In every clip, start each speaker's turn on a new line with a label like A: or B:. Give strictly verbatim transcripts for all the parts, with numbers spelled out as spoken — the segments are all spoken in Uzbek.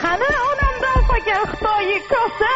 A: qani onamdan qolgan Xitoyga kosa.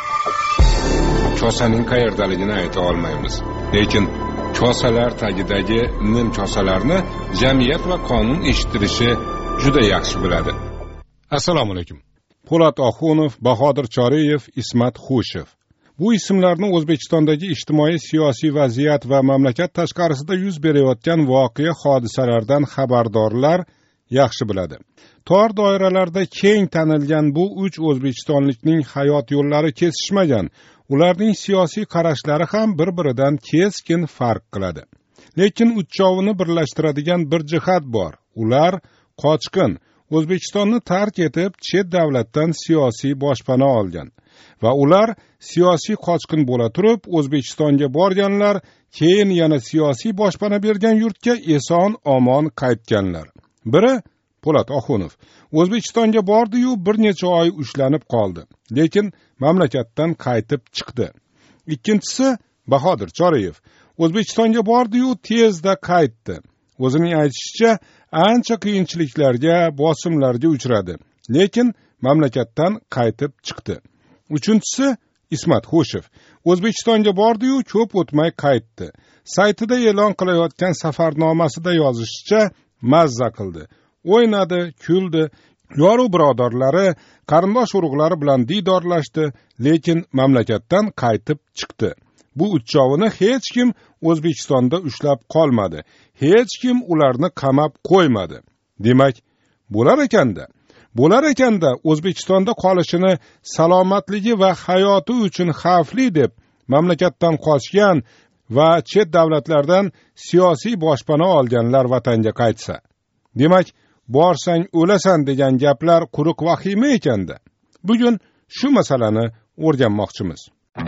B: Kosaning qayerdaligini ayta olmaymiz. Lekin kosalar tagidagi nim kosalarni jamiyat va qonun eshittirishi juda yaxshi biladi. Assalomu alaykum. Po'lat Oxunov, Bahodir Choriyev, Ismat Xushev. Bu ismlarni O'zbekistondagi ijtimoiy siyosiy vaziyat va mamlakat tashqarisida yuz berayotgan voqea hodisalardan xabardorlar yaxshi biladi. Tor doiralarda keng tanilgan bu uch o'zbekistonlikning hayot yo'llari kesishmagan, ularning siyosiy qarashlari ham bir-biridan keskin farq qiladi. Lekin uchovini birlashtiradigan bir jihat bor. Ular qochqin, O'zbekistonni tark etib chet davlatdan siyosiy boshpana olgan va ular siyosiy qochqin bo'la turib O'zbekistonga borganlar, keyin yana siyosiy boshpana bergan yurtga eson-omon qaytganlar. Biri Po'lat Oxunov O'zbekistonga bordi-yu bir necha oy ushlanib qoldi, lekin mamlakatdan qaytib chiqdi. Ikkinchisi Bahodir Choriyev O'zbekistonga bordi-yu tezda qaytdi. O'zining aytishicha, ancha qiyinchiliklarga, bosimlarga uchradi, lekin mamlakatdan qaytib chiqdi. Uchinchisi Ismat Xushev O'zbekistonga bordi-yu ko'p o'tmay qaytdi. Saytida e'lon qilayotgan safarnomasida yozishicha, mazza qildi, o'ynadi, kuldi, yoru birodarlari, qarindosh urug'lari bilan diydorlashdi, lekin mamlakatdan qaytib chiqdi. Bu uchovini hech kim O'zbekistonda ushlab qolmadi. Hech kim ularni qamab qo'ymadi. Demak, bo'lar ekanda, bo'lar ekanda O'zbekistonda qolishini salomatligi va hayoti uchun xavfli deb mamlakatdan qochgan va chet davlatlardan siyosiy boshpana olganlar vatanga qaytsa. Demak, borsang o'lasan degan gaplar quruq vahima ekanda. Bugun shu masalani o'rganmoqchimiz.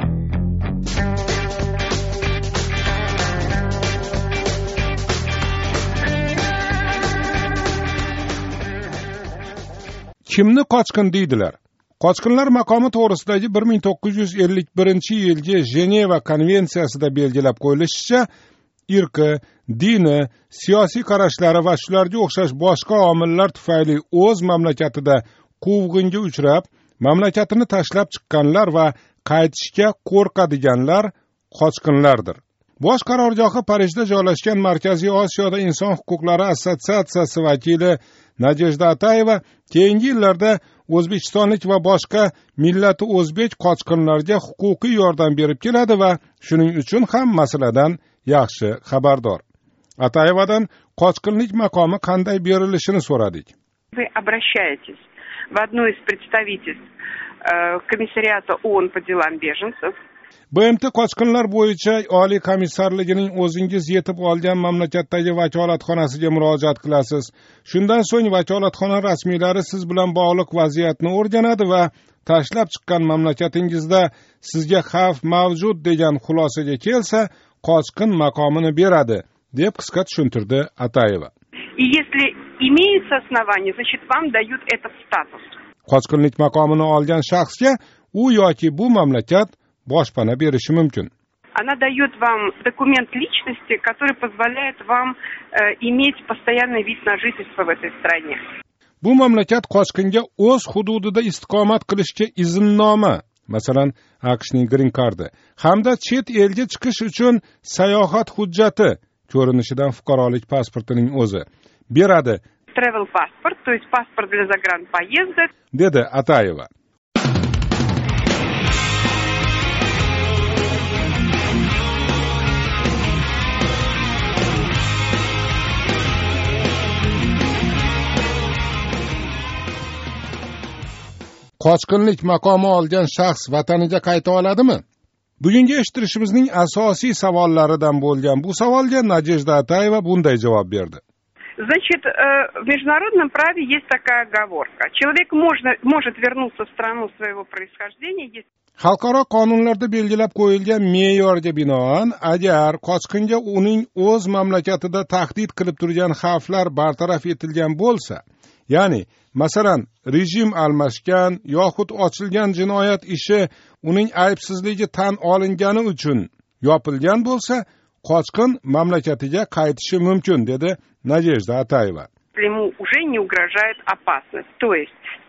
B: Kimni qochqin deydilar? Qochqinlar maqomi to'g'risidagi bir ming to'qqiz yuz ellik birinchi yilgi Jeneva konvensiyasida belgilab qo'yilishicha, irqi, dini, siyosiy qarashlari va shularga o'xshash boshqa omillar tufayli o'z mamlakatida quvg'inga uchrab, mamlakatini tashlab chiqqanlar va qaytishga qo'rqadiganlar qochqinlardir. Bosh qarorgohi Parijda joylashgan Markaziy Osiyoda inson huquqlari assotsiatsiyasi vakili Najejda Atayeva keyingi yillarda O'zbekistonlik va boshqa millati o'zbek qochqinlarga huquqiy yordam berib keladi va shuning uchun ham masaladan yaxshi xabardor. Atayevadan qochqinlik maqomi qanday berilishini so'radik.
C: Вы обращаетесь в одно из представительств комиссариата ООН по делам беженцев.
B: B M T qochqinlar bo'yicha Oliy komissarligining o'zingiz yetib olgan mamlakatdagi vakolatxonasiga murojaat qilasiz. Shundan so'ng vakolatxona rasmiylari siz bilan bog'liq vaziyatni o'rganadi va tashlab chiqqan mamlakatingizda sizga xavf mavjud degan xulosaga kelsa, qochqin maqomini beradi, deb qisqa tushuntirdi Atayeva.
C: И если имеется основание, значит вам дают этот статус.
B: Qochqinlik maqomini olgan shaxsga u yoki bu mamlakat boshpana berishi mumkin.
C: Она дает вам документ личности, который позволяет вам э, иметь постоянный вид на жительство в этой стране.
B: Bu mamlakat qochqinga o'z hududida istiqomat qilishga izinnoma, masalan, AQShning green cardi hamda chet elga chiqish uchun sayohat hujjati, ko'rinishidan fuqarolik pasportining o'zi beradi.
C: Travel passport, то есть паспорт для загранпоездок,
B: dedi Atayeva. Qochqinlik maqomi olgan shaxs vataniga qayta oladimi? Bugungi eshittirishimizning asosiy savollaridan bo'lgan bu savolga Najejda Atayeva bunday javob berdi.
C: Значит, в международном праве есть такая оговорка. Человек можно, может вернуться в страну своего происхождения, если...
B: Xalqaro qonunlarda belgilab qo'yilgan me'yorga binoan, agar qochqinga uning o'z mamlakatida tahdid qilib turgan xavflar bartaraf etilgan bo'lsa, ya'ni masalan, rejim almashgan yoxud ochilgan jinoyat ishi uning aybsizligi tan olingani uchun yopilgan bo'lsa, qochqin mamlakatiga qaytishi mumkin, dedi Najejda Atayeva.
C: Ему уже не угрожает опасность. То есть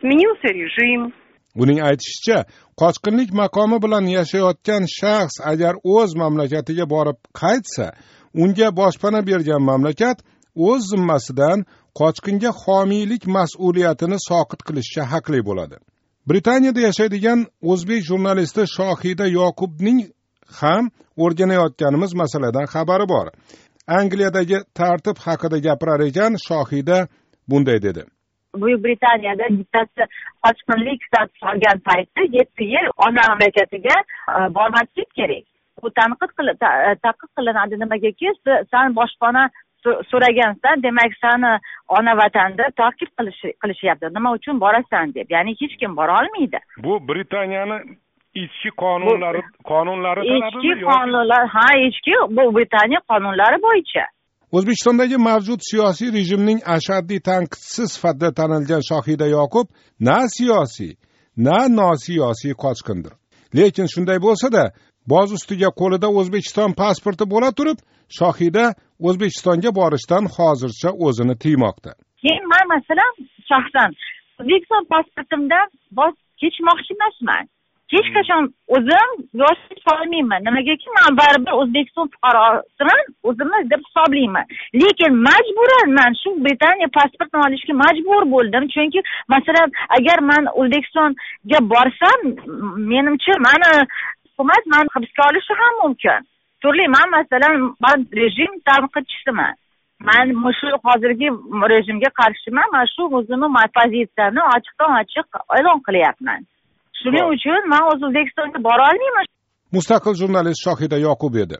C: сменился режим.
B: Uning aytishicha, qochqinlik maqomi bilan yashayotgan shaxs agar o'z mamlakatiga borib qaytsa, unga boshpana bergan mamlakat o'z zimmasidan qochqinga homiylik mas'uliyatini soqit qilishga haqli bo'ladi. Britaniyada yashaydigan o'zbek jurnalisti Shohida Yoqubning ham o'rganayotganimiz masaladan xabari bor. Angliyadagi tartib haqida gapirar ekan, Shohida bunday dedi.
D: Buyuk Britaniyada bittasi qochqinlik statusi olgan paytda yetti yil ona mamlakatiga bormaslik kerak. Bu tanqid taqiq qilinadi. Nimagaki, sen boshpana so'ragansan, demak seni ona vatanda ta'qib qilishyapti. Nima uchun borasan deb. Ya'ni hech kim bora olmaydi.
B: Bu Britaniyani ichki qonunlari qonunlari
D: ichki qonunlar, ha, ichki bu Britaniya qonunlari bo'yicha.
B: O'zbekistondagi mavjud siyosiy rejimning ashaddiy tanqidchisi sifatida tanilgan Shohida Yoqub na siyosiy, na nosiyosiy qochqindir. Lekin shunday bo'lsa-da, boz ustiga qo'lida O'zbekiston pasporti bo'la turib, Shohida O'zbekistonga borishdan hozircha o'zini tiymoqda.
D: Keyin men masalan shaxsan O'zbekiston pasportimdan voz kechmoqchi emasman. Hech qachon o'zim yoshlik solmayman. Nimagaki, men baribir O'zbekiston fuqarosiman, o'zimni deb hisoblayman. Lekin majburan men shu Britaniya pasportini olishga majbur bo'ldim. Chunki masalan, agar men O'zbekistonga borsam, menimcha meni hukumat meni hibsga olishi ham mumkin. Turli, men masalan, men rejim tanqidchisiman. Men shu hozirgi rejimga qarshiman. Men shu o'zimning pozitsiyamni ochiqdan-ochiq e'lon qilyapman. Shuning uchun men O'zbekistonga bora olmayman.
B: Mustaqil jurnalist Shohida Yoqub edi.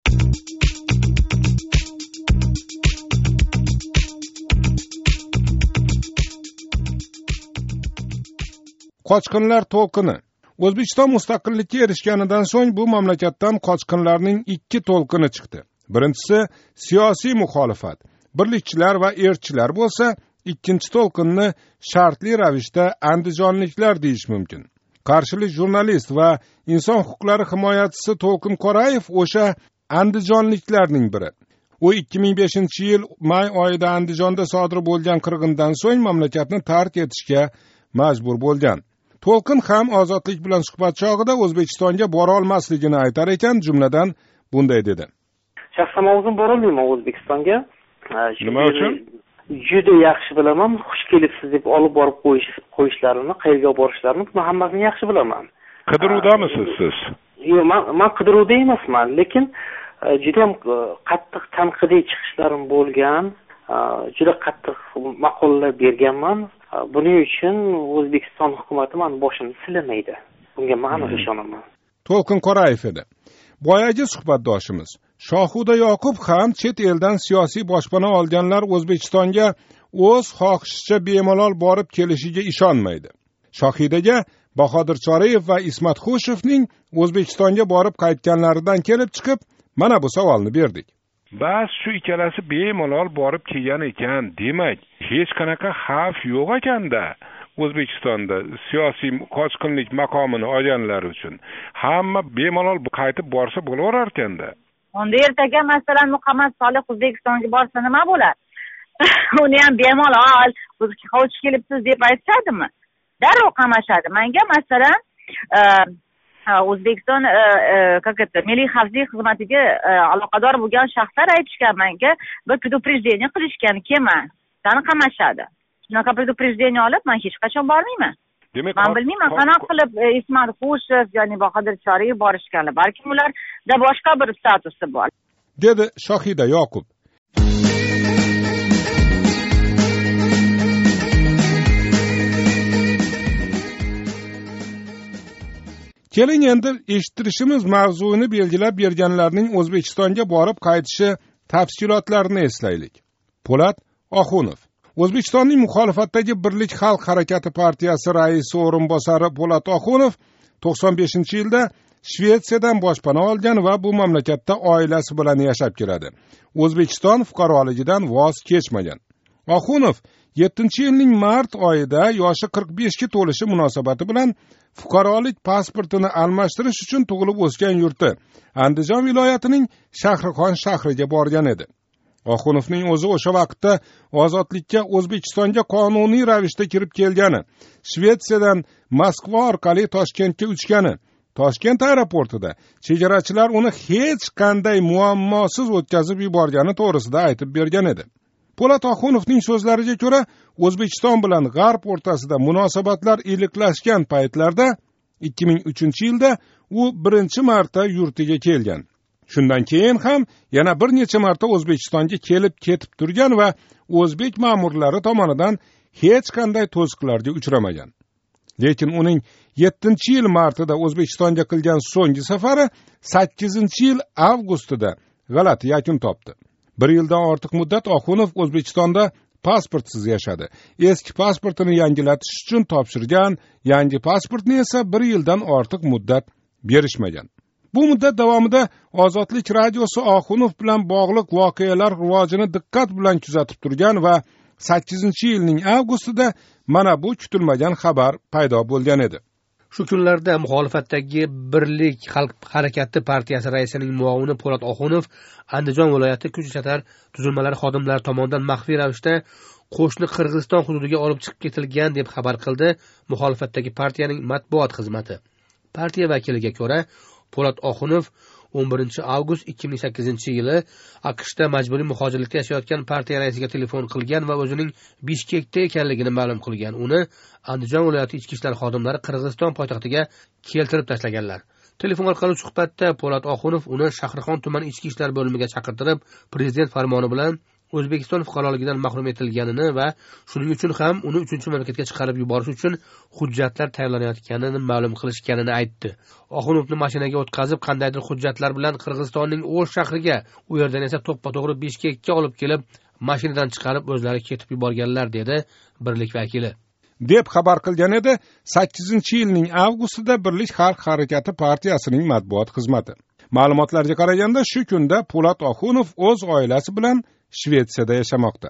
B: Qochqinlar to'lqini. O'zbekiston mustaqillikka erishganidan so'ng bu mamlakatdan qochqinlarning ikki to'lqini chiqdi. Birinchisi siyosiy muxolifat, birlikchilar va erchilar bo'lsa, ikkinchi to'lqinni shartli ravishda andijonliklar deyish mumkin. Qarshilik jurnalist va inson huquqlari himoyachisi To'lqin Qorayev o'sha andijonliklarning biri. U ikki ming beshinchi yil may oyida Andijonda sodir bo'lgan qirg'indan so'ng mamlakatni tark etishga majbur bo'lgan. To'lqin ham ozodlik bilan suhbat chog'ida O'zbekistonga bora olmasligini aytar ekan, jumladan bunday dedi.
E: Shaxsan o'zim bora olmayman O'zbekistonga.
B: Nima uchun?
E: Juda yaxshi bilaman, xush kelibsiz deb olib borib qo'yish qo'yishlarini, qayerga borishlarini, buni hammasini yaxshi bilaman.
B: Qidiruvdamisiz siz?
E: Yo'q, men men qidiruvda emasman, lekin juda ham qattiq tanqidiy chiqishlarim bo'lgan, juda qattiq maqolalar berganman. Buning uchun O'zbekiston hukumati meni boshimni silamaydi. Bunga men ishonaman.
B: To'lqin Qorayev edi. Boyagi suhbatdoshimiz Shohida Yoqub ham chet eldan siyosiy boshpana olganlar O'zbekistonga o'z xohishicha bemalol borib kelishiga ishonmaydi. Shohidaga Bahodir Chorayev va Ismat Xushevning O'zbekistonga borib qaytganlaridan kelib chiqib, mana bu savolni berdik.
F: Bas shu ikkalasi bemalol borib kelgan ekan, demak, hech qanaqa xavf yo'q ekanda. O'zbekistonda siyosiy qochqinlik maqomini olganlar uchun hamma bemalol qaytib borsa bo'laverar ekanda.
D: Unda ertaga masalan Muhammad Solih O'zbekistonga borsa nima bo'ladi? Uni ham bemalol o'ziga xo'sh kelibsiz deb aytsadimi? Darrov qamashadi. Menga masalan O'zbekiston как это Milliy xavfsizlik xizmatiga aloqador bo'lgan shaxslar aytishgan menga, bir предупреждение qilishgan, kelma, seni qamashadi. Shunaqa предупреждение olib men hech qachon bormayman.
F: Demak,
D: men bilmayman qanaqa qilib Ismat Xushev, ya'ni Bahodir Chorayev borishganlar. Balki ularda boshqa bir statusi bor.
B: Dedi Shohida Yoqub. Keling endi eshittirishimiz mavzuni belgilab berganlarning O'zbekistonga borib qaytishi tafsilotlarini eslaylik. Po'lat Oxunov. O'zbekistonning muxolifatdagi Birlik xalq harakati partiyasi raisi o'rinbosari Po'lat Oxunov to'qson beshinchi yilda Shvetsiyadan boshpana olgan va bu mamlakatda oilasi bilan yashab keladi. O'zbekiston fuqaroligidan voz kechmagan. Oxunov yettinchi yilning mart oyida yoshi qirq beshga to'lishi munosabati bilan fuqarolik pasportini almashtirish uchun tug'ilib o'sgan yurti Andijon viloyatining Shahrixon shahriga borgan edi. Oxunovning o'zi o'sha vaqtda ozodlikka O'zbekistonga qonuniy ravishda kirib kelgani, Shvetsiyadan Moskva orqali Toshkentga uchgani, Toshkent aeroportida chegarachilar uni hech qanday muammosiz o'tkazib yuborgani to'g'risida aytib bergan edi. Po'lat Oxunovning so'zlariga ko'ra, O'zbekiston bilan G'arb o'rtasida munosabatlar iliqlashgan paytlarda ikki ming uchinchi yilda u birinchi marta yurtiga kelgan. Shundan keyin ham yana bir necha marta O'zbekistonga kelib ketib turgan va o'zbek ma'murlari tomonidan hech qanday to'siqlarga uchramagan. Lekin uning yettinchi yil martida O'zbekistonga qilgan so'nggi safari sakkizinchi yil avgustida g'alati yakun topdi. Bir yildan ortiq muddat Oxunov O'zbekistonda pasportsiz yashadi. Eski pasportini yangilatish uchun topshirgan, yangi pasportni esa bir yildan ortiq muddat berishmagan. Bu muddat davomida Ozodlik radiosi Oxunov bilan bog'liq voqealar rivojini diqqat bilan kuzatib turgan va sakkizinchi yilning avgustida mana bu kutilmagan xabar paydo bo'lgan edi.
G: Shu kunlarda muxolifatdagi Birlik xalq harakati partiyasi raisining muovini Po'lat Oxunov Andijon viloyati kuch ishlatar tuzilmalari xodimlari tomonidan maxfiy ravishda qo'shni Qirg'iziston hududiga olib chiqib ketilgan deb xabar qildi muxolifatdagi partiyaning matbuot xizmati. Partiya vakiliga ko'ra, Po'lat Oxunov o'n birinchi avgust ikki ming sakkizinchi yili AQShda majburiy muhojirlikda yashayotgan partiya raisiga telefon qilgan va o'zining Bishkekda ekanligini ma'lum qilgan. Uni Andijon viloyati ichki ishlar xodimlari Qirg'iziston poytaxtiga keltirib tashlaganlar. Telefon orqali suhbatda Po'lat Oxunov uni Shahrixon tuman ichki ishlar bo'limiga chaqirtirib, prezident farmoni bilan O'zbekiston fuqaroligidan mahrum etilganini va shuning uchun ham uni uchinchi mamlakatga chiqarib yuborish uchun hujjatlar tayyorlanayotganini ma'lum qilishganini aytdi. Oxunovni mashinaga o'tkazib, qandaydir hujjatlar bilan Qirg'izistonning O'sh shahriga, u yerdan esa to'ppa-to'g'ri Bishkekka olib kelib, mashinadan chiqarib o'zlari ketib yuborganlar dedi Birlik vakili.
B: deb xabar qilgan edi sakkizinchi yilning avgustida Birlik xalq harakati partiyasining matbuot xizmati. Ma'lumotlarga qaraganda shu kunda Po'lat Oxunov o'z oilasi bilan Shvetsiyada yashamoqda.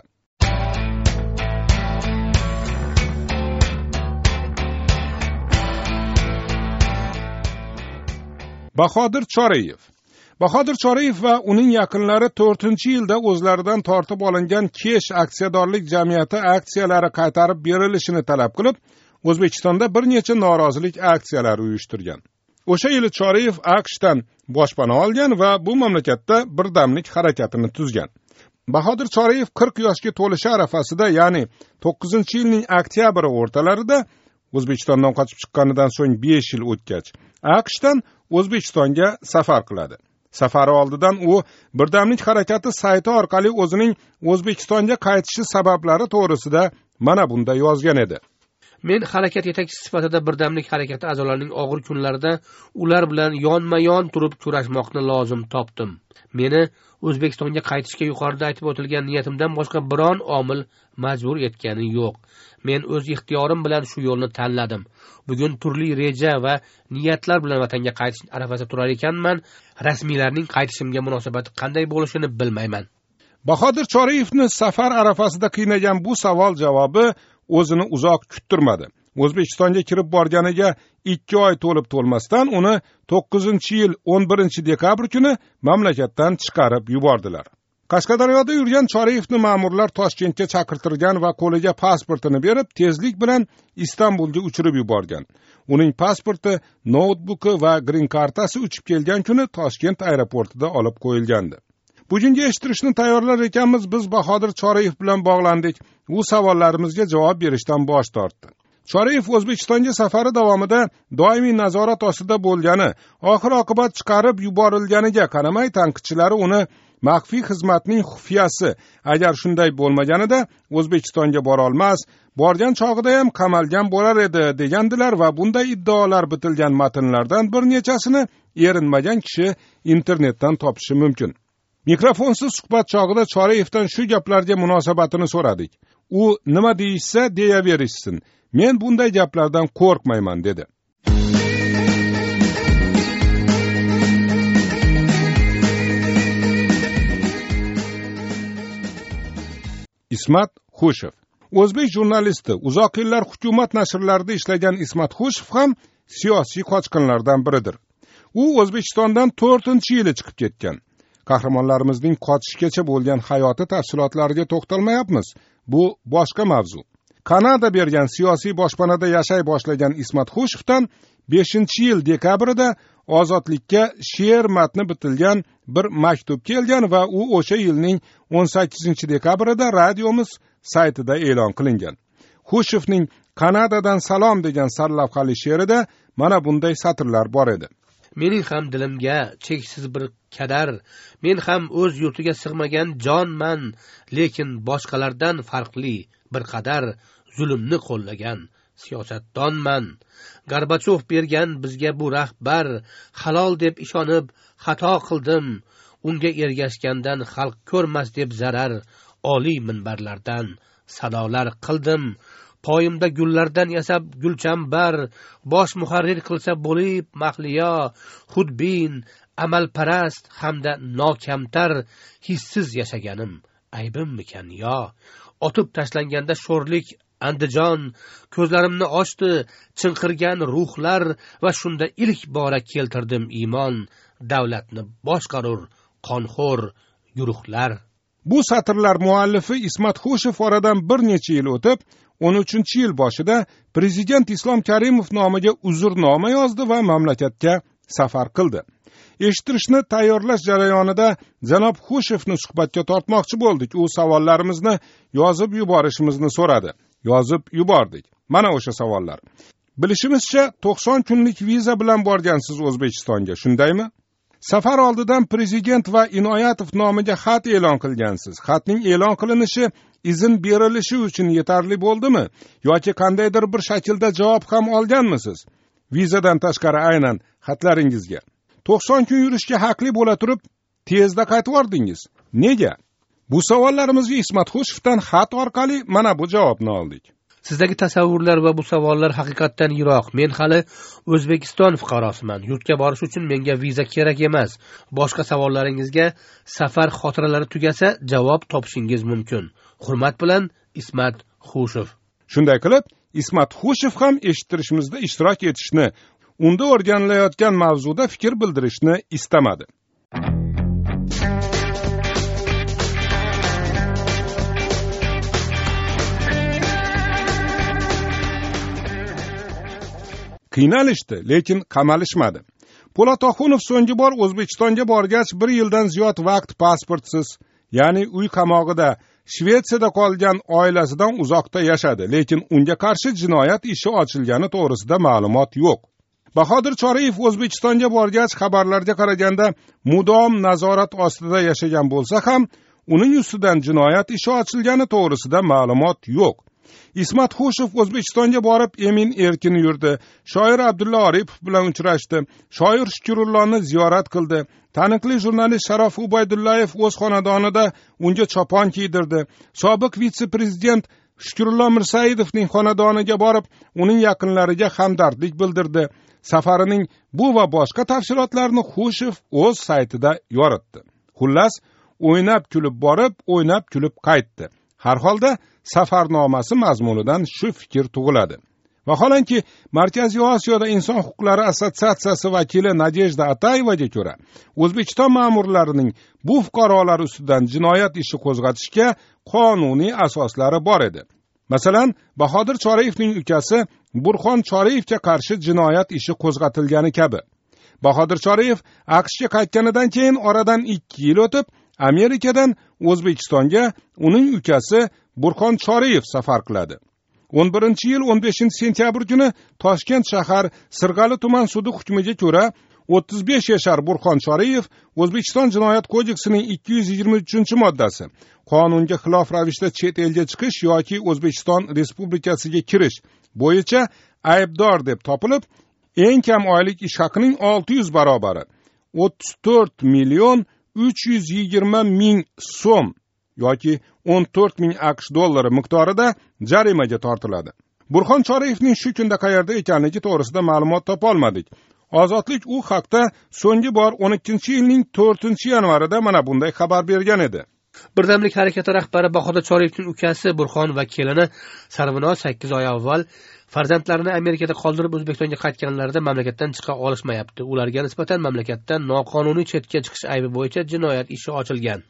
B: Bahodir Chorayev. Bahodir Chorayev va uning yaqinlari to'rtinchi yilda o'zlaridan tortib olingan Kesh aksiyadorlik jamiyati aksiyalari qaytarib berilishini talab qilib, O'zbekistonda bir necha norozilik aksiyalari uyushtirgan. O'sha yili Chorayev AQShdan boshpana olgan va bu mamlakatda birdamlik harakatini tuzgan. Bahodir Chorayev qirq yoshga to'lishi arafasida, ya'ni to'qqizinchi yilning oktyabr o'rtalarida O'zbekistondan qochib chiqqanidan so'ng besh yil o'tgach, AQShdan O'zbekistonga safar qiladi. Safari oldidan u birdamlik harakati sayti orqali o'zining O'zbekistonga qaytishi sabablari to'g'risida mana bunda yozgan edi.
G: Men harakat yetakchisi sifatida birdamlik harakati a'zolarining og'ir kunlarida ular bilan yonma-yon turib kurashmoqni lozim topdim. Meni O'zbekistonga qaytishga yuqorida aytib o'tilgan niyatimdan boshqa biron omil majbur etgani yo'q. Men o'z ixtiyorim bilan shu yo'lni tanladim. Bugun turli reja va niyatlar bilan vatanga qaytish arafasida turar ekanman. Rasmiylarning qaytishimga munosabati qanday bo'lishini bilmayman.
B: Bahodir Chorayevni safar arafasida qiynagan bu savol javobi o'zini uzoq kuttirmadi. O'zbekistonga kirib borganiga ikki oy to'lib to'lmasdan uni to'qqizinchi yil o'n birinchi dekabr kuni mamlakatdan chiqarib yubordilar. Qashqadaryoda yurgan Chorayevni ma'murlar Toshkentga chaqirtirgan va qo'liga pasportini berib, tezlik bilan Istanbulga uchirib yuborgan. Uning pasporti, noutbuki va green kartasi uchib kelgan kuni Toshkent aeroportida olib qo'yilgandi. Bugungi eshittirishni tayyorlar ekanmiz, biz Bahodir Chorayev bilan bog'landik. U savollarimizga javob berishdan bosh tortdi. Chorayev O'zbekistonga safari davomida doimiy nazorat ostida bo'lgani, oxir oqibat chiqarib yuborilganiga qaramay tanqidchilari uni maxfiy xizmatning xufiyasi, agar shunday bo'lmaganida O'zbekistonga bora olmas, borgan chog'ida ham qamalgan bo'lar edi degandilar va bunday iddaolar bitilgan matnlardan bir nechasini erinmagan kishi internetdan topishi mumkin. Mikrofonsiz suhbat chog'ida Chorayevdan shu gaplarga munosabatini so'radik. U nima deyishsa deyaverishsin. Men bunday gaplardan qo'rqmayman dedi. Ismat Xushev. O'zbek jurnalisti, uzoq yillar hukumat nashrlarida ishlagan Ismat Xushev ham siyosiy qochqinlardan biridir. U O'zbekistondan to'rtinchi yili chiqib ketgan. Qahramonlarimizning qochishgacha bo'lgan hayoti tafsilotlariga to'xtalmayapmiz. Bu boshqa mavzu. Kanada bergan siyosiy boshpanada yashay boshlagan Ismat Xushovdan beshinchi yil dekabrida ozodlikka she'r matni bitilgan bir maktub kelgan va u o'sha yilning o'n sakkizinchi dekabrida radiomiz saytida e'lon qilingan. Xushovning Kanadadan salom degan sarlavhali she'rida mana bunday satrlar bor edi.
G: Mening ham dilimga cheksiz bir kadar, men ham o'z yurtiga sig'magan jonman, lekin boshqalardan farqli bir qadar zulmni qo'llagan siyosatdonman. Gorbachov bergan bizga bu rahbar, halol deb ishonib xato qildim. Unga ergashgandan xalq ko'rmas deb zarar, oliy minbarlardan sadolar qildim. Poyimda gullardan yasab gulchambar, bosh muharrir qilsa bo'lib mahliyo, xudbin, amalparast hamda nokamtar hissiz yashaganim aybimmikan yo? Otib tashlanganda sho'rlik Andijon, ko'zlarimni ochdi chinqirgan ruhlar va shunda ilk bora keltirdim iymon, davlatni boshqarur qonxo'r guruhlar.
B: Bu satrlar muallifi Ismat Xushov oradan bir necha yil o'tib, o'n uchinchi yil boshida prezident Islom Karimov nomiga uzrnoma yozdi va mamlakatga safar qildi. Eshittirishni tayyorlash jarayonida janob Xushovni suhbatga tortmoqchi bo'ldik. U savollarimizni yozib yuborishimizni so'radi. Yozib yubordik. Mana o'sha savollar. Bilishimizcha to'qson kunlik viza bilan borgansiz O'zbekistonga, shundaymi? Safar oldidan prezident va Inoyatov nomiga xat e'lon qilgansiz. Xatning e'lon qilinishi izn berilishi uchun yetarli bo'ldimi yoki qandaydir bir shaklda javob ham olganmisiz? Vizadan tashqari aynan xatlaringizga to'qson kun yurishga haqli bo'la turib, tezda qaytib ordingiz. Nega? Bu savollarimizga Ismat Xushovdan xat orqali mana bu javobni oldik.
G: Sizdagi tasavvurlar va bu savollar haqiqatdan yiroq. Men hali O'zbekiston fuqarosiman. Yurtga borish uchun menga viza kerak emas. Boshqa savollaringizga safar xotiralari tugasa javob topishingiz mumkin. Hurmat bilan, Ismat Xushov.
B: Shunday qilib, Ismat Xushov ham eshittirishimizda ishtirok etishni, unda o'rganilayotgan mavzuda fikr bildirishni istamadi. Qiynalishdi, lekin qamalishmadi. Po'lat Oxunov so'nggi bor O'zbekistonga borgach, bir yildan ziyod vaqt pasportsiz, ya'ni uy qamog'ida Shvetsiyada qolgan oilasidan uzoqda yashadi, lekin unga qarshi jinoyat ishi ochilgani to'g'risida ma'lumot yo'q. Bahodir Choriyev O'zbekistonga borgach, xabarlarga qaraganda mudom nazorat ostida yashagan bo'lsa ham, uning ustidan jinoyat ishi ochilgani to'g'risida ma'lumot yo'q. Ismat Xushov O'zbekistonga borib emin erkin yurdi. Shoir Abdulla Oripov bilan uchrashdi. Shoir Shukurullohni ziyorat qildi. Taniqli jurnalist Sharof Ubaydullayev o'z xonadonida unga chopon kiydirdi. Sobiq vitse-prezident Shukurulloh Mirsaidovning xonadoniga borib, uning yaqinlariga hamdardlik bildirdi. Safarining bu va boshqa tafsilotlarini Xushov o'z saytida yoritdi. Xullas, o'ynab kulib borib, o'ynab kulib qaytdi. Har holda safarnomasi mazmunidan shu fikr tug'iladi. Vaholanki, Markaziy Osiyoda inson huquqlari assotsiatsiyasi vakili Nadejda Atayevaga ko'ra, O'zbekiston ma'murlarining bu fuqarolar ustidan jinoyat ishi qo'zg'atishga qonuniy asoslari bor edi. Masalan, Bahodir Choriyevning ukasi Burxon Choriyevga qarshi jinoyat ishi qo'zg'atilgani kabi. Bahodir Choriyev AQShga qaytganidan keyin oradan ikki yil o'tib, Amerikadan O'zbekistonga uning ukasi Burxon Choriyev safar qiladi. o'n birinchi yil o'n beshinchi sentyabr kuni Toshkent shahar Sirg'ali tuman sudi hukmiga ko'ra o'ttiz besh yashar Burxon Choriyev O'zbekiston jinoyat kodeksining ikki yuz yigirma uchinchi moddasi qonunga xilof ravishda chet elga chiqish yoki O'zbekiston Respublikasiga kirish bo'yicha aybdor deb topilib, eng kam oylik ish haqining olti yuz barobari o'ttiz to'rt million uch yuz yigirma ming so'm yoki o'n to'rt ming AQSh dollari miqdorida jarimaga tortiladi. Burxon Choriyevning shu kunda qayerda ekanligi to'g'risida ma'lumot topa olmadik. Ozodlik u haqda so'nggi bor o'n ikkinchi yilning to'rtinchi yanvarida mana bunday xabar bergan edi.
G: Birdamlik harakati rahbari Bahodir Choriyevning ukasi Burxon va kelini Sarvinoz sakkiz oy avval farzandlarini Amerikada qoldirib O'zbekistonga qaytganlarida mamlakatdan chiqa olishmayapti. Ularga nisbatan mamlakatdan noqonuniy chetga chiqish aybi bo'yicha jinoyat ishi ochilgan.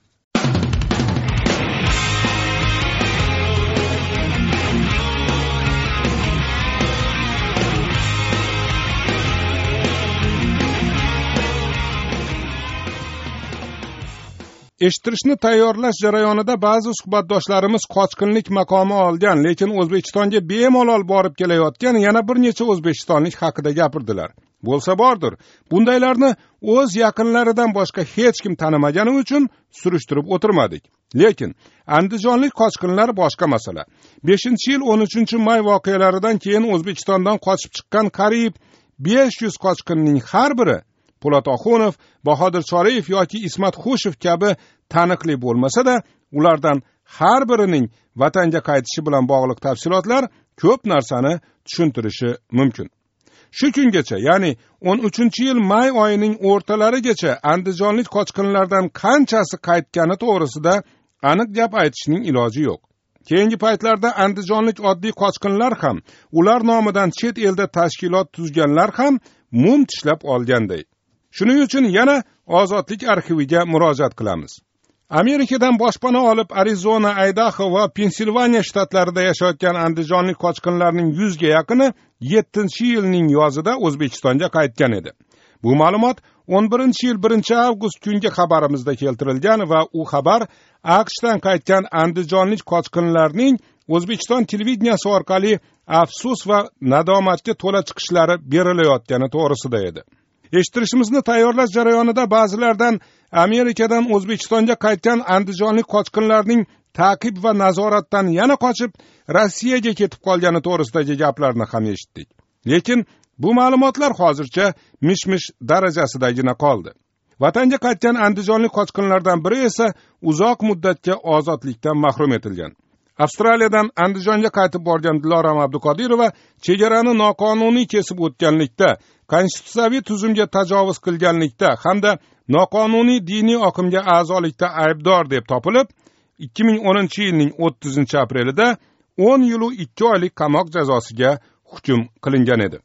B: Eshittirishni tayyorlash jarayonida ba'zi suhbatdoshlarimiz qochqinlik maqomi olgan, lekin O'zbekistonga bemalol borib kelayotgan yana bir necha o'zbekistonlik haqida gapirdilar. Bo'lsa bordir, bundaylarni o'z yaqinlaridan boshqa hech kim tanimagani uchun surishtirib o'tirmadik. Lekin andijonlik qochqinlar boshqa masala. beshinchi yil o'n uchinchi may voqealaridan keyin O'zbekistondan qochib chiqqan qariyb besh yuz qochqinning har biri Po'lat Oxunov, Bahodir Choriyev yoki Ismat Xushev kabi taniqli bo'lmasa-da, ulardan har birining vatanga qaytishi bilan bog'liq tafsilotlar ko'p narsani tushuntirishi mumkin. Shu kungacha, ya'ni o'n uchinchi yil may oyining o'rtalarigacha andijonlik qochqinlardan qanchasi qaytgani to'g'risida aniq gap aytishning iloji yo'q. Keyingi paytlarda andijonlik oddiy qochqinlar ham, ular nomidan chet elda tashkilot tuzganlar ham mum tishlab olganday. Shuning uchun yana Ozodlik arxiviga murojaat qilamiz. Amerikadan boshpana olib Arizona, Aydaho va Pensilvaniya shtatlarida yashayotgan andijonlik qochqinlarning yuzga yaqini yettinchi yilning yozida O'zbekistonga qaytgan edi. Bu ma'lumot o'n birinchi yil birinchi avgust kungi xabarimizda keltirilgan va u xabar AQShdan qaytgan andijonlik qochqinlarning O'zbekiston televideniyasi orqali afsus va nadomatga to'la chiqishlari berilayotgani to'g'risida edi. Eshittirishimizni tayyorlash jarayonida ba'zilardan Amerikadan O'zbekistonga qaytgan andijonlik qochqinlarning ta'qib va nazoratdan yana qochib Rossiyaga ketib qolgani to'g'risidagi gaplarni ham eshitdik. Lekin bu ma'lumotlar hozircha mish-mish darajasidagina qoldi. Vatanga qaytgan andijonlik qochqinlardan biri esa uzoq muddatga ozodlikdan mahrum etilgan. Avstraliyadan Andijonga qaytib borgan Dilorom Abduqodirova chegarani noqonuniy kesib o'tganlikda, konstitutsiyaviy tuzumga tajovuz qilganlikda hamda noqonuniy diniy oqimga a'zolikda aybdor deb topilib, ikki ming o'ninchi yilning o'ttizinchi aprelida o'n yil u ikki oylik qamoq jazosiga hukm qilingan edi.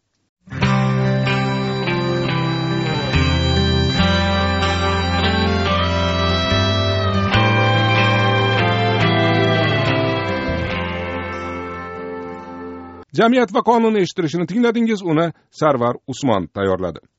B: Jamiyat va qonun eshittirishini tingladingiz, uni Sarvar Usmon tayyorladi.